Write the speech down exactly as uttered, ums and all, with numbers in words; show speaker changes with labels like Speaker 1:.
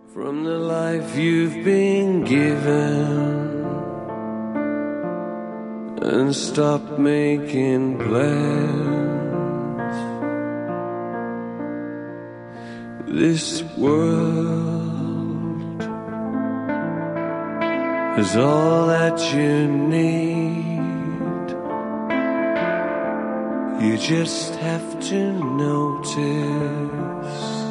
Speaker 1: from the life you've been given, and stop making plans. This world is all that you need. You just have to notice